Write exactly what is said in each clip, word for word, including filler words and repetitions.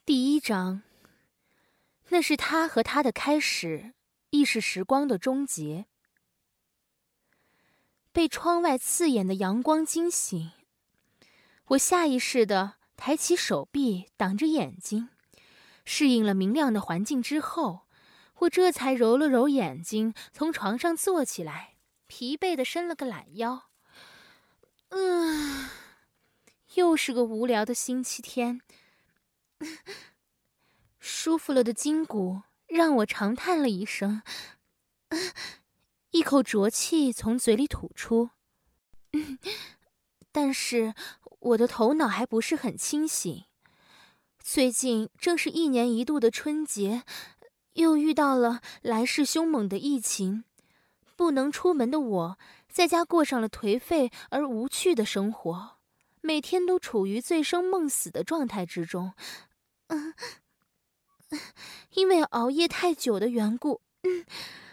第一章，那是他和他的开始，亦是时光的终结。被窗外刺眼的阳光惊醒，我下意识地抬起手臂挡着眼睛，适应了明亮的环境之后，我这才揉了揉眼睛，从床上坐起来，疲惫地伸了个懒腰。嗯，又是个无聊的星期天。舒服了的筋骨让我长叹了一声，一口浊气从嘴里吐出。但是我的头脑还不是很清醒。最近正是一年一度的春节，又遇到了来势凶猛的疫情，不能出门的我在家过上了颓废而无趣的生活，每天都处于醉生梦死的状态之中。嗯，因为熬夜太久的缘故，嗯，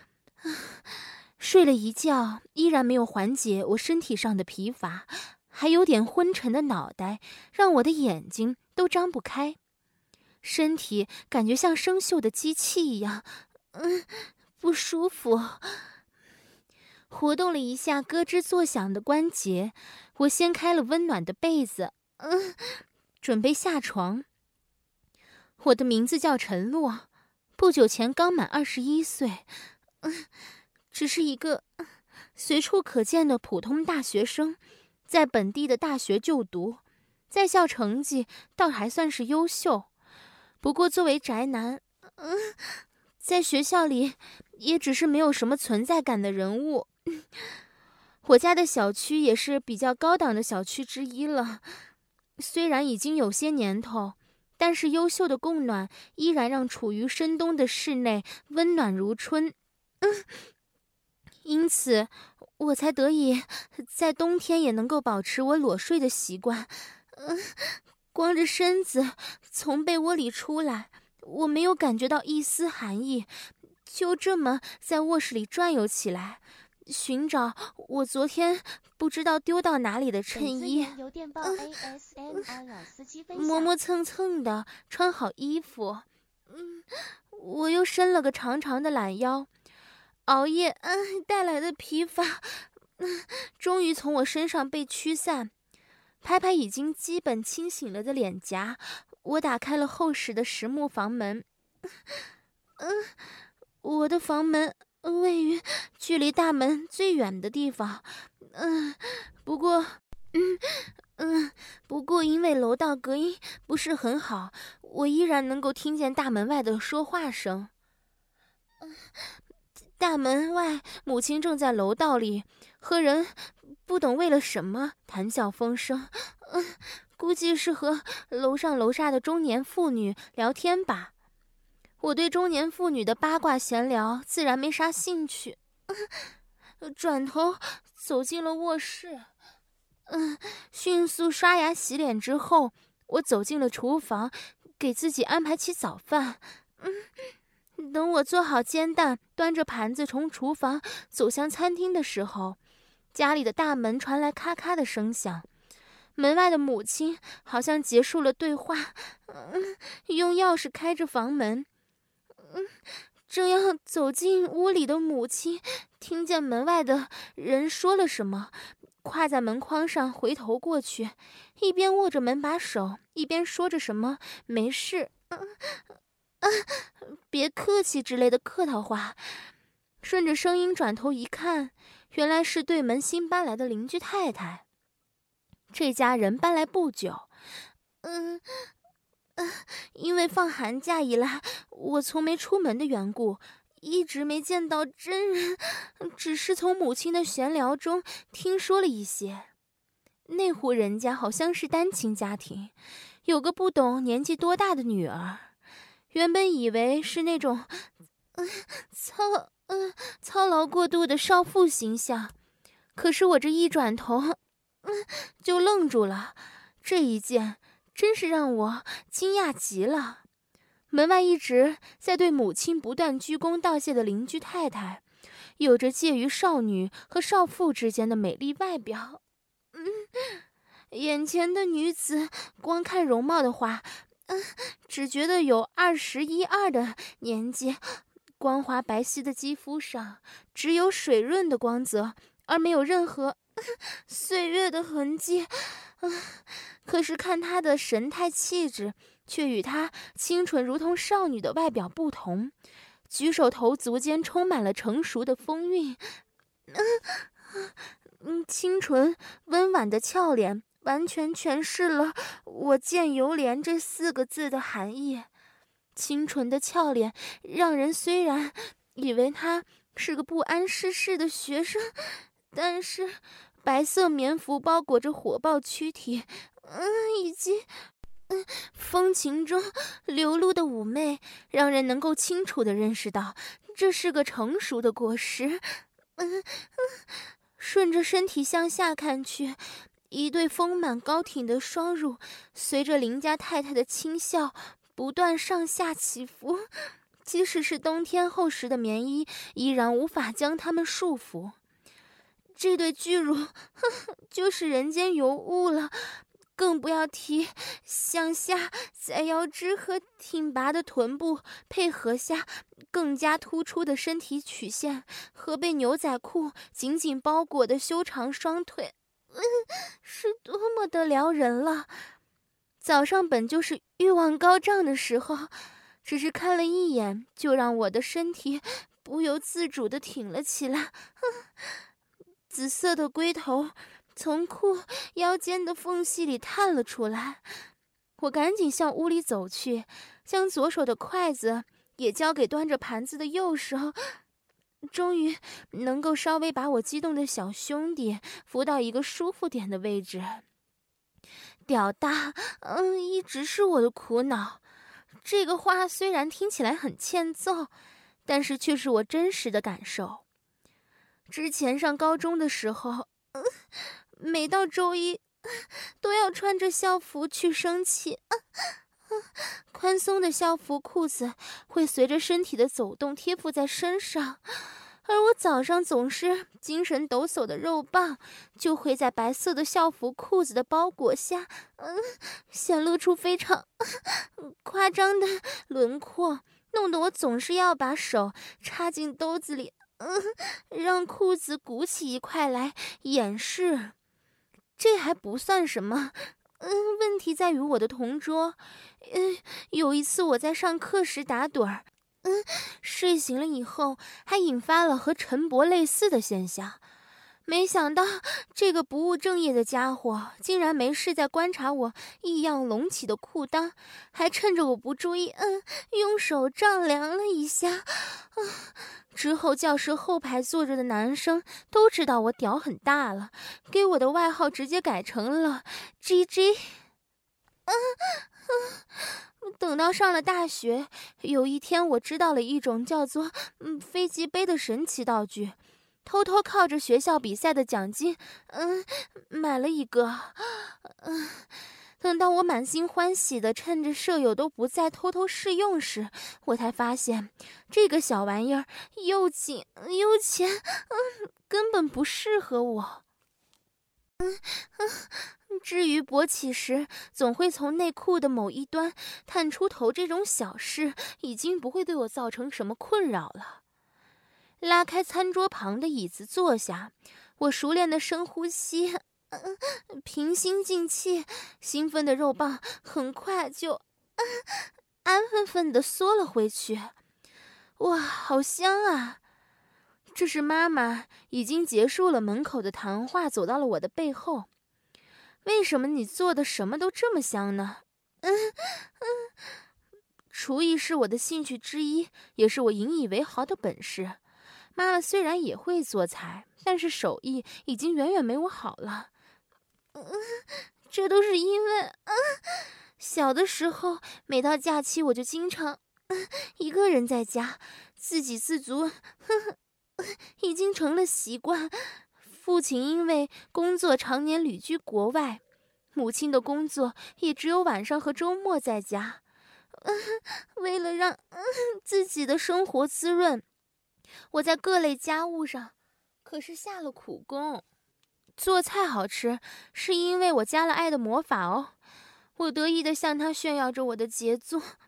睡了一觉依然没有缓解我身体上的疲乏，还有点昏沉的脑袋让我的眼睛都张不开，身体感觉像生锈的机器一样，嗯，不舒服。活动了一下咯吱作响的关节，我掀开了温暖的被子，嗯，准备下床。我的名字叫陈洛，不久前刚满二十一岁，嗯，只是一个随处可见的普通大学生，在本地的大学就读，在校成绩倒还算是优秀。不过作为宅男，嗯，在学校里也只是没有什么存在感的人物。我家的小区也是比较高档的小区之一了，虽然已经有些年头，但是优秀的供暖依然让处于深冬的室内温暖如春。嗯，因此我才得以在冬天也能够保持我裸睡的习惯。嗯，光着身子从被窝里出来，我没有感觉到一丝寒意，就这么在卧室里转悠起来，寻找我昨天不知道丢到哪里的衬衣，嗯，磨磨蹭蹭的穿好衣服。嗯，我又伸了个长长的懒腰，熬夜嗯带来的疲乏，嗯，终于从我身上被驱散。拍拍已经基本清醒了的脸颊，我打开了厚实的实木房门。嗯，我的房门位于距离大门最远的地方，嗯，不过，嗯嗯，不过因为楼道隔音不是很好，我依然能够听见大门外的说话声。嗯，大门外，母亲正在楼道里和人不懂为了什么谈笑风生，嗯，估计是和楼上楼下的中年妇女聊天吧。我对中年妇女的八卦闲聊自然没啥兴趣，嗯，转头走进了卧室。嗯，迅速刷牙洗脸之后，我走进了厨房，给自己安排起早饭。嗯，等我做好煎蛋，端着盘子从厨房走向餐厅的时候，家里的大门传来咔咔的声响。门外的母亲好像结束了对话，嗯，用钥匙开着房门。嗯，正要走进屋里的母亲听见门外的人说了什么，跨在门框上回头过去，一边握着门把手，一边说着什么没事，嗯嗯，别客气之类的客套话。顺着声音转头一看，原来是对门新搬来的邻居太太。这家人搬来不久，嗯嗯，因为放寒假以来我从没出门的缘故，一直没见到真人，只是从母亲的闲聊中听说了一些。那户人家好像是单亲家庭，有个不懂年纪多大的女儿。原本以为是那种嗯操嗯操劳过度的少妇形象，可是我这一转头嗯就愣住了。这一件真是让我惊讶极了。门外一直在对母亲不断鞠躬道谢的邻居太太，有着介于少女和少妇之间的美丽外表。嗯，眼前的女子光看容貌的话，嗯， 只觉得有二十一二的年纪，光滑白皙的肌肤上只有水润的光泽，而没有任何岁月的痕迹。可是看她的神态气质，却与她清纯如同少女的外表不同，举手投足间充满了成熟的风韵。嗯，清纯温婉的俏脸完全诠释了我见犹怜这四个字的含义。清纯的俏脸让人虽然以为她是个不谙世事的学生，但是白色棉服包裹着火爆躯体，嗯，以及嗯风情中流露的妩媚，让人能够清楚地认识到这是个成熟的果实。嗯嗯，顺着身体向下看去，一对丰满高挺的双乳随着邻家太太的轻笑不断上下起伏，即使是冬天厚实的棉衣依然无法将它们束缚。这对巨乳呵呵就是人间尤物了，更不要提向下在腰肢和挺拔的臀部配合下更加突出的身体曲线和被牛仔裤紧紧包裹的修长双腿，嗯，是多么的撩人了。早上本就是欲望高涨的时候，只是看了一眼就让我的身体不由自主地挺了起来。紫色的龟头从裤腰间的缝隙里探了出来，我赶紧向屋里走去，将左手的筷子也交给端着盘子的右手，终于能够稍微把我激动的小兄弟扶到一个舒服点的位置。屌大，嗯，一直是我的苦恼。这个话虽然听起来很欠揍，但是却是我真实的感受。之前上高中的时候，嗯，每到周一都要穿着校服去升旗，啊啊，宽松的校服裤子会随着身体的走动贴附在身上，而我早上总是精神抖擞的肉棒就会在白色的校服裤子的包裹下，嗯，显露出非常夸张的轮廓，弄得我总是要把手插进兜子里，嗯，让裤子鼓起一块来掩饰。这还不算什么，嗯，问题在于我的同桌。嗯，有一次我在上课时打盹儿，嗯，睡醒了以后还引发了和陈伯类似的现象。没想到这个不务正业的家伙竟然没事在观察我异样隆起的裤裆，还趁着我不注意，嗯，用手丈量了一下。啊，之后教室后排坐着的男生都知道我屌很大了，给我的外号直接改成了 G G。啊啊，等到上了大学，有一天我知道了一种叫做嗯飞机杯的神奇道具，偷偷靠着学校比赛的奖金，嗯，买了一个。嗯，等到我满心欢喜的趁着舍友都不在偷偷试用时，我才发现这个小玩意儿又紧又浅，嗯，根本不适合我。嗯嗯，至于勃起时总会从内裤的某一端探出头这种小事，已经不会对我造成什么困扰了。拉开餐桌旁的椅子坐下，我熟练的深呼吸，嗯，平心静气，兴奋的肉棒很快就，嗯，安分分的缩了回去。哇，好香啊！这时妈妈已经结束了门口的谈话，走到了我的背后。为什么你做的什么都这么香呢？嗯嗯，厨艺是我的兴趣之一，也是我引以为豪的本事。妈妈虽然也会做菜，但是手艺已经远远没我好了。嗯，这都是因为，嗯，小的时候每到假期我就经常，嗯，一个人在家，自给自足，呵呵，已经成了习惯。父亲因为工作常年旅居国外，母亲的工作也只有晚上和周末在家。嗯，为了让，嗯，自己的生活滋润，我在各类家务上可是下了苦功。做菜好吃是因为我加了爱的魔法哦。我得意地向他炫耀着我的杰作。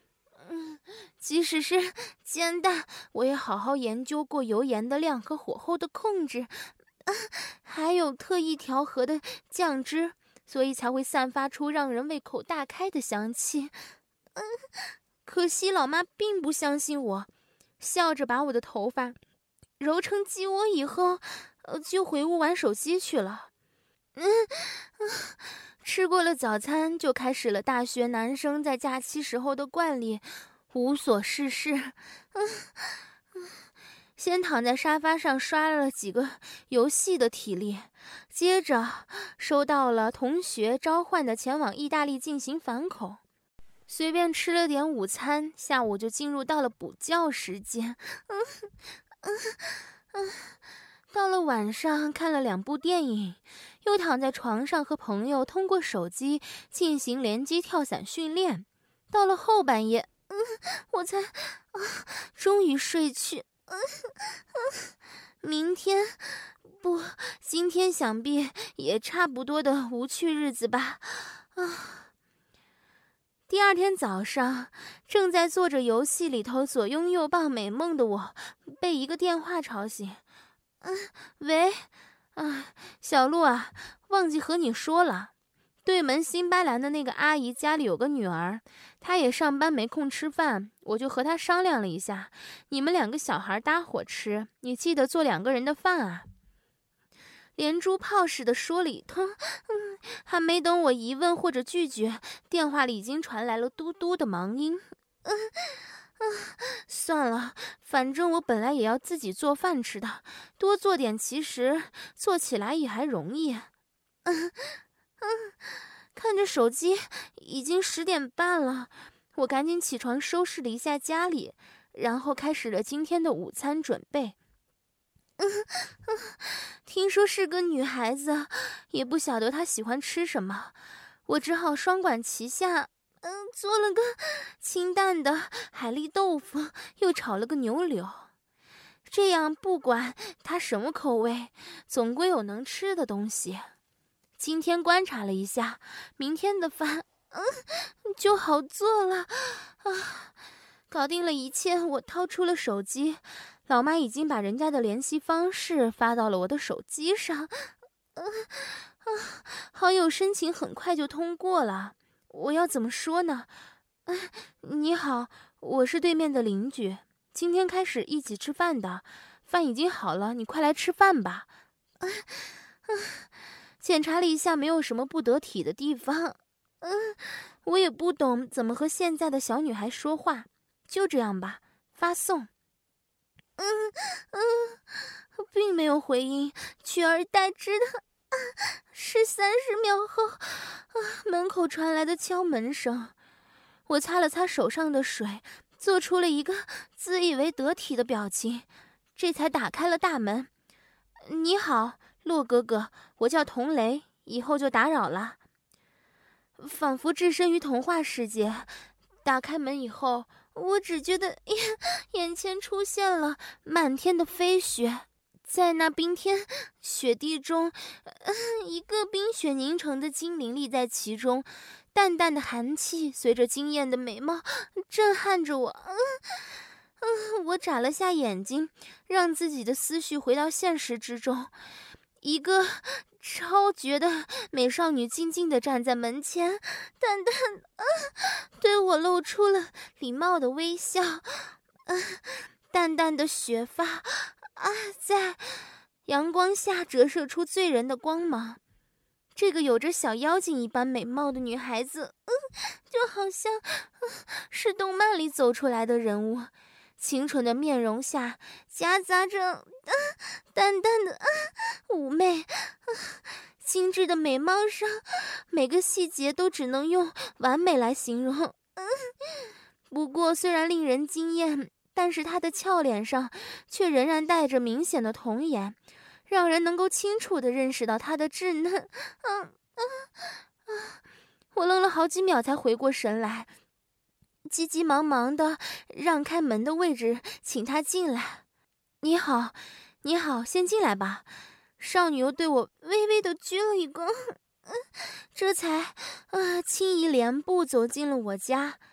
嗯，即使是煎蛋，我也好好研究过油盐的量和火候的控制，啊，还有特意调和的酱汁，所以才会散发出让人胃口大开的香气。嗯，可惜老妈并不相信我，笑着把我的头发揉成鸡窝以后，呃，就回屋玩手机去了。嗯，吃过了早餐，就开始了大学男生在假期时候的惯例，无所事事。嗯，先躺在沙发上刷了几个游戏的体力，接着收到了同学召唤的前往意大利进行反恐，随便吃了点午餐，下午就进入到了补觉时间。嗯嗯嗯，到了晚上看了两部电影，又躺在床上和朋友通过手机进行联机跳伞训练。到了后半夜，嗯，我才啊，终于睡去。嗯嗯，明天不，今天想必也差不多的无趣日子吧。啊。第二天早上，正在做着游戏里头左拥右抱美梦的我，被一个电话吵醒。嗯，喂，啊，小鹿啊，忘记和你说了，对门新巴兰的那个阿姨家里有个女儿，她也上班没空吃饭，我就和她商量了一下，你们两个小孩搭伙吃，你记得做两个人的饭啊。连珠炮似的说了一通，嗯，还没等我疑问或者拒绝，电话里已经传来了嘟嘟的忙音。嗯嗯，算了，反正我本来也要自己做饭吃的，多做点其实做起来也还容易。嗯嗯，看着手机，已经十点半了，我赶紧起床收拾了一下家里，然后开始了今天的午餐准备。嗯嗯，听说是个女孩子，也不晓得她喜欢吃什么，我只好双管齐下，嗯，做了个清淡的海蛎豆腐，又炒了个牛柳，这样不管她什么口味，总归有能吃的东西。今天观察了一下，明天的饭，嗯，就好做了。啊，搞定了一切，我掏出了手机。老妈已经把人家的联系方式发到了我的手机上，呃啊，好友申请很快就通过了。我要怎么说呢？啊，你好，我是对面的邻居，今天开始一起吃饭的，饭已经好了，你快来吃饭吧。啊啊，检查了一下，没有什么不得体的地方。嗯，我也不懂怎么和现在的小女孩说话，就这样吧，发送。嗯嗯，并没有回音，取而代之的啊，是三十秒后，啊，门口传来的敲门声。我擦了擦手上的水，做出了一个自以为得体的表情，这才打开了大门。你好，洛哥哥，我叫童雷，以后就打扰了。仿佛置身于童话世界，打开门以后，我只觉得眼眼前出现了满天的飞雪，在那冰天雪地中，呃，一个冰雪凝成的精灵立在其中，淡淡的寒气随着惊艳的美貌震撼着我。嗯嗯，我眨了下眼睛，让自己的思绪回到现实之中。一个超绝的美少女静静地站在门前，淡淡啊，对我露出了礼貌的微笑。啊，淡淡的雪发啊，在阳光下折射出醉人的光芒。这个有着小妖精一般美貌的女孩子，嗯，就好像，啊，是动漫里走出来的人物。清纯的面容下夹杂着，啊，淡淡的，啊，妩媚，啊，精致的美貌上每个细节都只能用完美来形容。嗯，不过虽然令人惊艳，但是她的俏脸上却仍然带着明显的童颜，让人能够清楚地认识到她的稚嫩。嗯嗯啊，我愣了好几秒才回过神来，急急忙忙地让开门的位置，请他进来。你好，你好，先进来吧。少女又对我微微地鞠了一躬，嗯，这才啊轻移莲步走进了我家。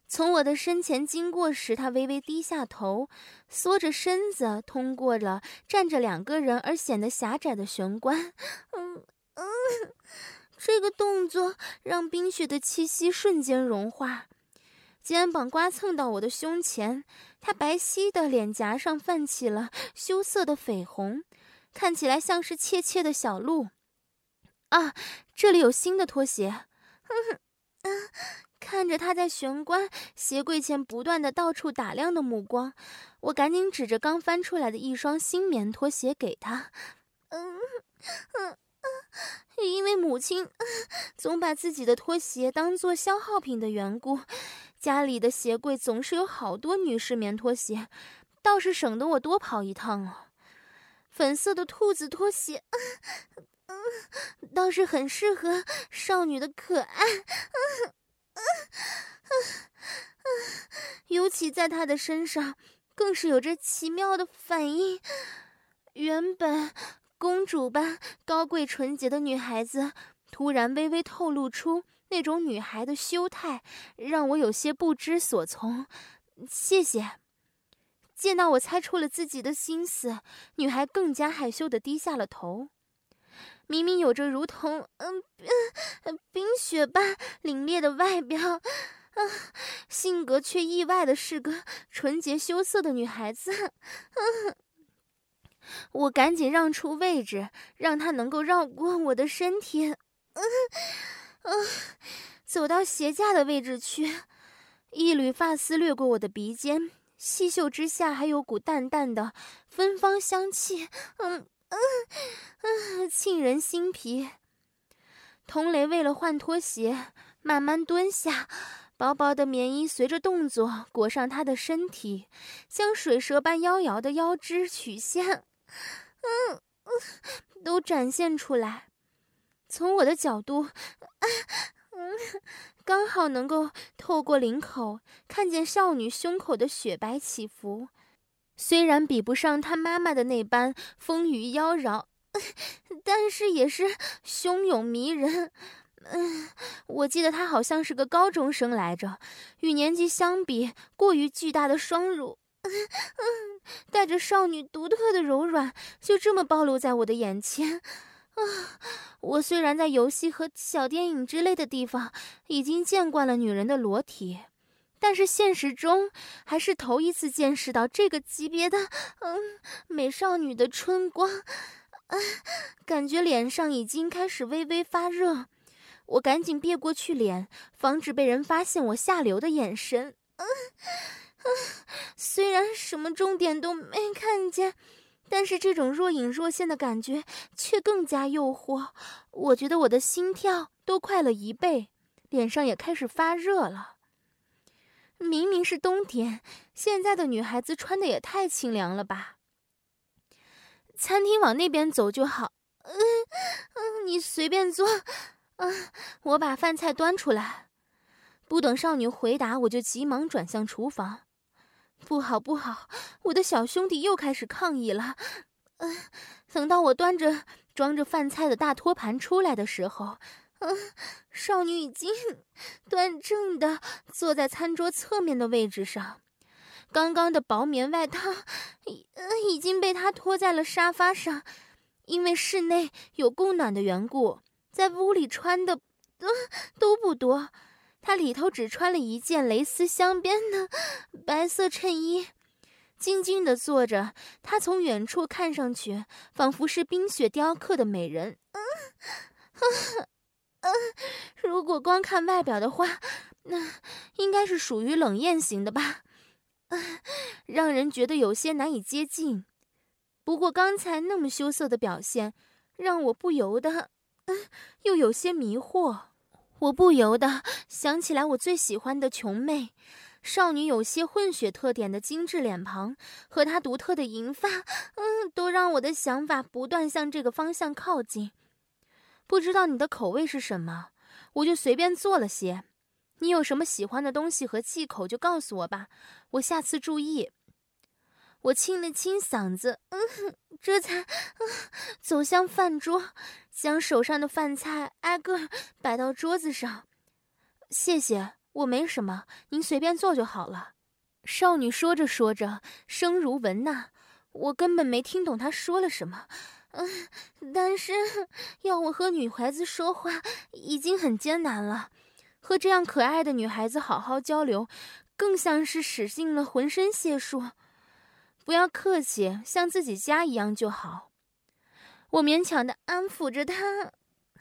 从我的身前经过时，他微微低下头，缩着身子，通过了站着两个人而显得狭窄的玄关。嗯嗯，这个动作让冰雪的气息瞬间融化，肩膀刮蹭到我的胸前，他白皙的脸颊上泛起了羞涩的绯红，看起来像是怯怯的小鹿。啊，这里有新的拖鞋。嗯嗯。看着他在玄关鞋柜前不断的到处打量的目光，我赶紧指着刚翻出来的一双新棉拖鞋给他。嗯嗯嗯，因为母亲、嗯、总把自己的拖鞋当作消耗品的缘故，家里的鞋柜总是有好多女士棉拖鞋，倒是省得我多跑一趟了。粉色的兔子拖鞋、嗯嗯、倒是很适合少女的可爱。嗯尤其在他的身上，更是有着奇妙的反应。原本公主般高贵纯洁的女孩子，突然微微透露出那种女孩的羞态，让我有些不知所从。谢谢。见到我猜出了自己的心思，女孩更加害羞地低下了头。明明有着如同嗯、呃、冰雪般凛冽的外表，啊，性格却意外的是个纯洁羞涩的女孩子。嗯，我赶紧让出位置，让她能够绕过我的身体。嗯嗯，走到鞋架的位置去，一缕发丝掠过我的鼻尖，细嗅之下还有股淡淡的芬芳香气。嗯嗯嗯，沁人心脾。童雷为了换拖鞋，慢慢蹲下，薄薄的棉衣随着动作裹上他的身体，像水蛇般妖娆的腰肢曲线，嗯嗯，都展现出来。从我的角度，啊嗯，刚好能够透过领口看见少女胸口的雪白起伏。虽然比不上她妈妈的那般丰腴妖娆，但是也是汹涌迷人。嗯，我记得她好像是个高中生来着，与年纪相比，过于巨大的双乳，嗯嗯，带着少女独特的柔软，就这么暴露在我的眼前。啊，我虽然在游戏和小电影之类的地方已经见惯了女人的裸体，但是现实中还是头一次见识到这个级别的嗯美少女的春光。啊，感觉脸上已经开始微微发热，我赶紧别过去脸，防止被人发现我下流的眼神。嗯嗯，虽然什么重点都没看见，但是这种若隐若现的感觉却更加诱惑。我觉得我的心跳都快了一倍，脸上也开始发热了。明明是冬天，现在的女孩子穿的也太清凉了吧。餐厅往那边走就好。嗯嗯，你随便坐。嗯，我把饭菜端出来。不等少女回答，我就急忙转向厨房。不好不好，我的小兄弟又开始抗议了。嗯，等到我端着装着饭菜的大托盘出来的时候，嗯，少女已经端正的坐在餐桌侧面的位置上。刚刚的薄棉外套已、呃、已经被她拖在了沙发上，因为室内有供暖的缘故，在屋里穿的、呃、都不多。她里头只穿了一件蕾丝镶边的白色衬衣，静静地坐着。她从远处看上去仿佛是冰雪雕刻的美人。嗯嗯嗯，如果光看外表的话，那应该是属于冷艳型的吧。让人觉得有些难以接近。不过刚才那么羞涩的表现，让我不由得、嗯、又有些迷惑。我不由得想起来我最喜欢的琼妹，少女有些混血特点的精致脸庞和她独特的银发，嗯，都让我的想法不断向这个方向靠近。不知道你的口味是什么，我就随便做了些。你有什么喜欢的东西和忌口就告诉我吧，我下次注意。我清了清嗓子，嗯，这才、嗯、走向饭桌，将手上的饭菜挨个摆到桌子上。谢谢， 我没什么，您随便坐就好了。少女说着说着，声如蚊呐，我根本没听懂她说了什么。嗯，但是要我和女孩子说话已经很艰难了，和这样可爱的女孩子好好交流，更像是使尽了浑身解数。不要客气，像自己家一样就好。我勉强地安抚着她，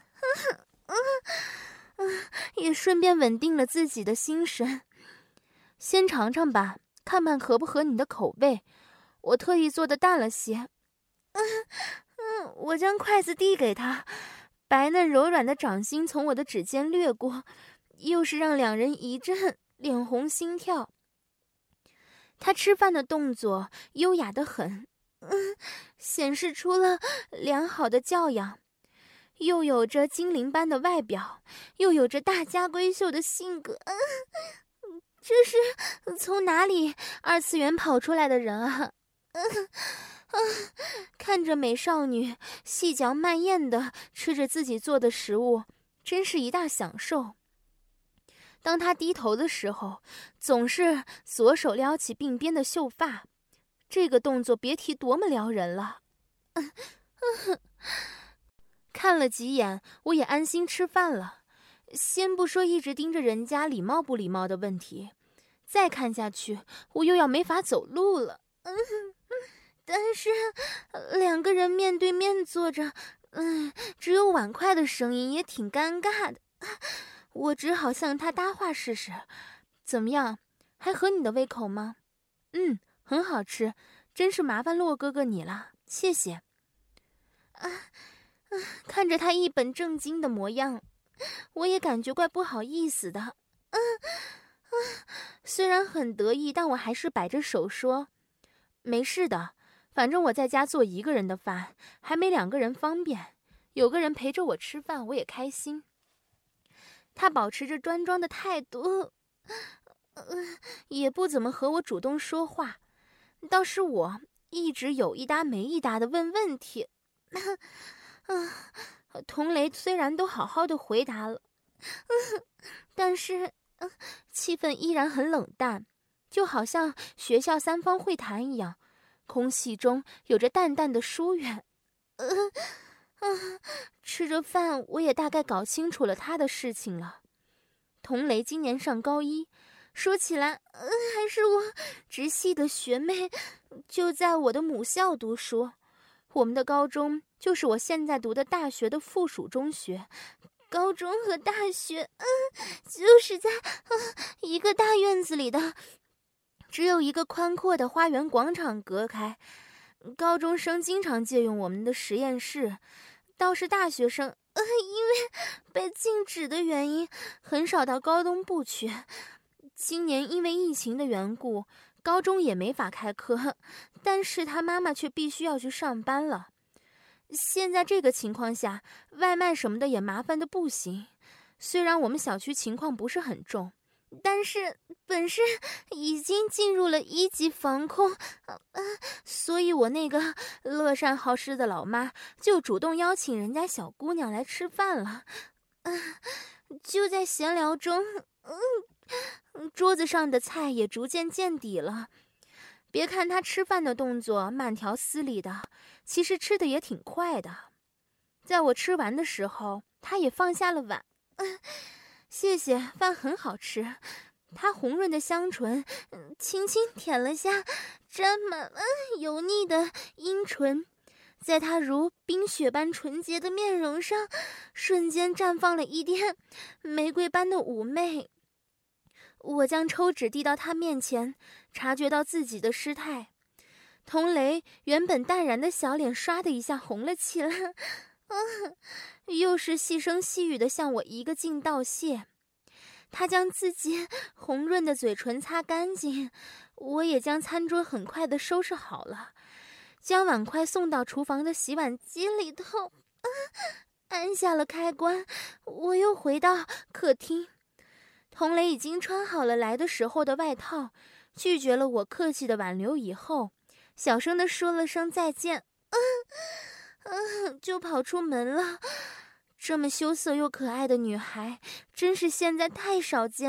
也顺便稳定了自己的心神。先尝尝吧，看看合不合你的口味。我特意做的淡了些。嗯嗯，我将筷子递给他，白嫩柔软的掌心从我的指尖掠过，又是让两人一阵脸红心跳。他吃饭的动作优雅得很，嗯，显示出了良好的教养，又有着精灵般的外表，又有着大家闺秀的性格。嗯，这是从哪里二次元跑出来的人啊？嗯嗯，看着美少女细嚼慢咽地吃着自己做的食物，真是一大享受。当她低头的时候，总是左手撩起鬓边的秀发，这个动作别提多么撩人了。嗯嗯，看了几眼，我也安心吃饭了。先不说一直盯着人家礼貌不礼貌的问题，再看下去，我又要没法走路了。嗯，但是两个人面对面坐着，嗯，只有碗筷的声音也挺尴尬的。我只好向他搭话试试。怎么样，还合你的胃口吗？嗯，很好吃，真是麻烦洛哥哥你了，谢谢。啊啊！看着他一本正经的模样，我也感觉怪不好意思的。嗯啊，虽然很得意，但我还是摆着手说：“没事的，反正我在家做一个人的饭，还没两个人方便，有个人陪着我吃饭，我也开心。”他保持着端庄的态度，呃，也不怎么和我主动说话，倒是我一直有一搭没一搭的问问题。啊，童雷虽然都好好的回答了，嗯，但是，嗯，气氛依然很冷淡，就好像学校三方会谈一样，空气中有着淡淡的疏远。嗯。啊，吃着饭，我也大概搞清楚了他的事情了。童雷今年上高一，说起来，呃，还是我直系的学妹，就在我的母校读书。我们的高中就是我现在读的大学的附属中学，高中和大学，嗯，就是在嗯一个大院子里的，只有一个宽阔的花园广场隔开。高中生经常借用我们的实验室，倒是大学生，呃，因为被禁止的原因，很少到高东部去。今年因为疫情的缘故，高中也没法开课，但是他妈妈却必须要去上班了。现在这个情况下，外卖什么的也麻烦的不行。虽然我们小区情况不是很重，但是本市已经进入了一级防控，呃，所以我那个乐善好施的老妈就主动邀请人家小姑娘来吃饭了。呃、就在闲聊中，嗯，桌子上的菜也逐渐见底了。别看她吃饭的动作慢条斯理的，其实吃的也挺快的。在我吃完的时候，她也放下了碗。呃谢谢，饭很好吃。他红润的香唇，嗯，轻轻舔了下沾满了油腻的阴唇，在他如冰雪般纯洁的面容上，瞬间绽放了一点玫瑰般的妩媚。我将抽纸递到他面前，察觉到自己的失态。童雷原本淡然的小脸唰的一下红了起来。嗯，又是细声细语地向我一个劲道谢。他将自己红润的嘴唇擦干净，我也将餐桌很快地收拾好了，将碗筷送到厨房的洗碗机里头，啊，按下了开关。我又回到客厅，童雷已经穿好了来的时候的外套，拒绝了我客气的挽留以后，小声地说了声再见，嗯嗯，就跑出门了。这么羞涩又可爱的女孩，真是现在太少见了。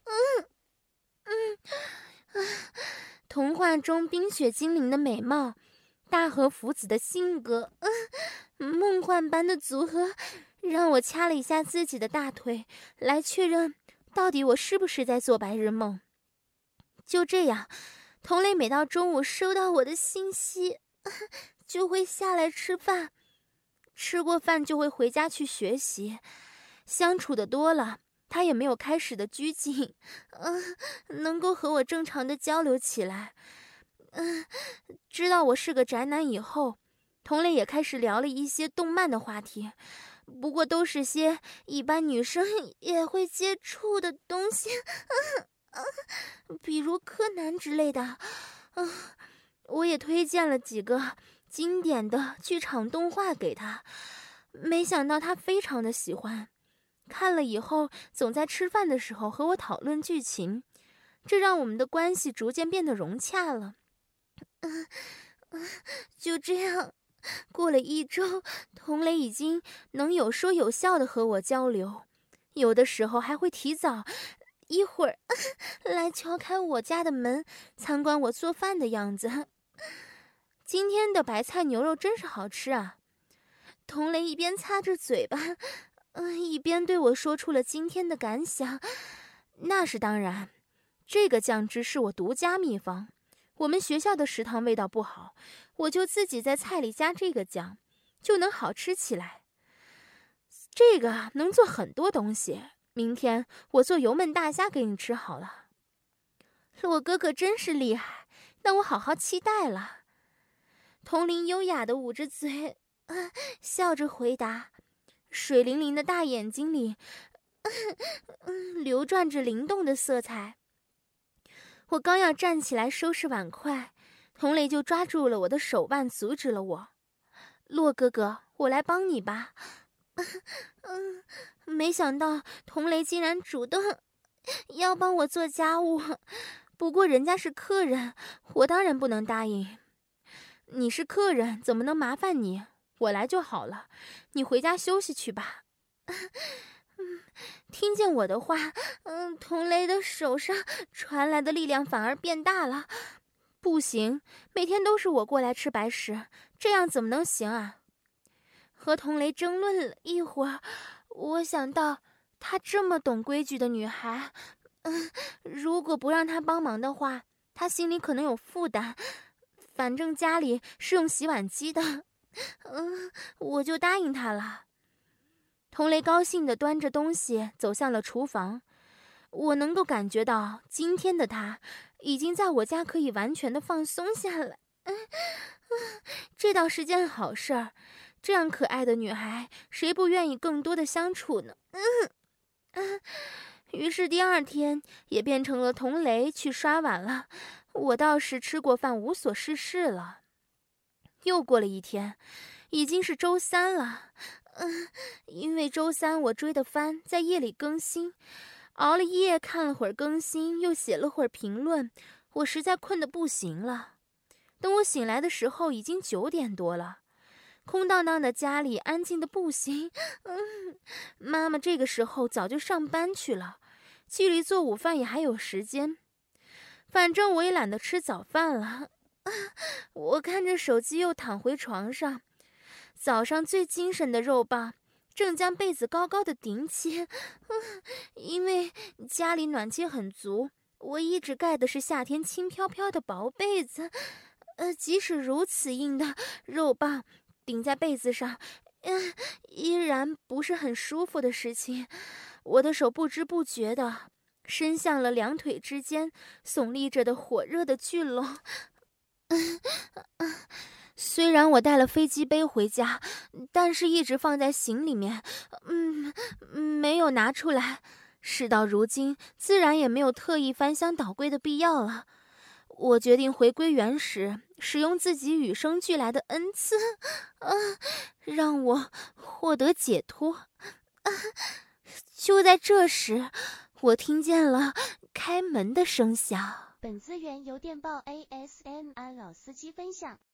嗯嗯啊，童话中冰雪精灵的美貌，大和福子的性格，嗯，梦幻般的组合，让我掐了一下自己的大腿，来确认到底我是不是在做白日梦。就这样，童磊每到中午收到我的信息，就会下来吃饭，吃过饭就会回家去学习。相处的多了，他也没有开始的拘谨，嗯、呃，能够和我正常的交流起来。嗯、呃，知道我是个宅男以后，童磊也开始聊了一些动漫的话题，不过都是些一般女生也会接触的东西。嗯嗯，比如柯南之类的，嗯，我也推荐了几个经典的剧场动画给他，没想到他非常的喜欢，看了以后总在吃饭的时候和我讨论剧情，这让我们的关系逐渐变得融洽了。嗯嗯，就这样，过了一周，童磊已经能有说有笑的和我交流，有的时候还会提早一会儿来敲开我家的门，参观我做饭的样子。今天的白菜牛肉真是好吃啊！童磊一边擦着嘴巴，嗯，一边对我说出了今天的感想。那是当然，这个酱汁是我独家秘方，我们学校的食堂味道不好，我就自己在菜里加这个酱，就能好吃起来。这个能做很多东西。明天我做油焖大虾给你吃好了。洛哥哥真是厉害，那我好好期待了。童林优雅地捂着嘴，啊，笑着回答，水灵灵的大眼睛里，嗯，流转着灵动的色彩。我刚要站起来收拾碗筷，童雷就抓住了我的手腕，阻止了我。洛哥哥，我来帮你吧。嗯，没想到童雷竟然主动要帮我做家务，不过人家是客人，我当然不能答应。你是客人，怎么能麻烦你？我来就好了，你回家休息去吧。嗯，听见我的话，嗯，童雷的手上传来的力量反而变大了。不行，每天都是我过来吃白食，这样怎么能行啊？和童雷争论了一会儿，我想到她这么懂规矩的女孩，嗯，如果不让她帮忙的话，她心里可能有负担。反正家里是用洗碗机的，嗯，我就答应她了。童雷高兴地端着东西走向了厨房，我能够感觉到今天的他已经在我家可以完全的放松下来。嗯嗯，这倒是件好事儿，这样可爱的女孩，谁不愿意更多的相处呢？嗯嗯，于是第二天也变成了童雷去刷碗了，我倒是吃过饭无所事事了。又过了一天，已经是周三了。嗯，因为周三我追的番在夜里更新，熬了夜看了会儿更新，又写了会儿评论，我实在困得不行了。等我醒来的时候，已经九点多了。空荡荡的家里安静的不行。嗯，妈妈这个时候早就上班去了，距离做午饭也还有时间。反正我也懒得吃早饭了。啊，我看着手机又躺回床上。早上最精神的肉棒正将被子高高的顶起。嗯，因为家里暖气很足，我一直盖的是夏天轻飘飘的薄被子。呃，即使如此硬的肉棒顶在被子上，嗯，依然不是很舒服的事情。我的手不知不觉地伸向了两腿之间耸立着的火热的巨龙。嗯嗯，虽然我带了飞机杯回家，但是一直放在行里面，嗯，没有拿出来。事到如今，自然也没有特意翻箱倒柜的必要了。我决定回归原始，使用自己与生俱来的恩赐，啊，让我获得解脱。啊，就在这时，我听见了开门的声响。 本资源由电报 A S M R 老司机分享。